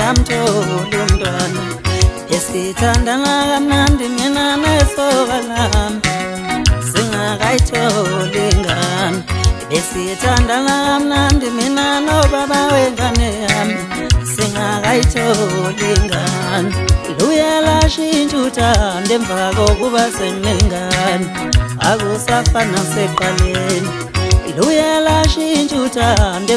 ngamthola umntwana esithandana kamnandi mina nesoka lami singakayitholi ingane besithandana kamnandi mina nobaba wengane yami singakayitholi ingane luye lashintsha uthando emva kokuba senginengane akusafana nasekuqaleni luye lashintsha uthando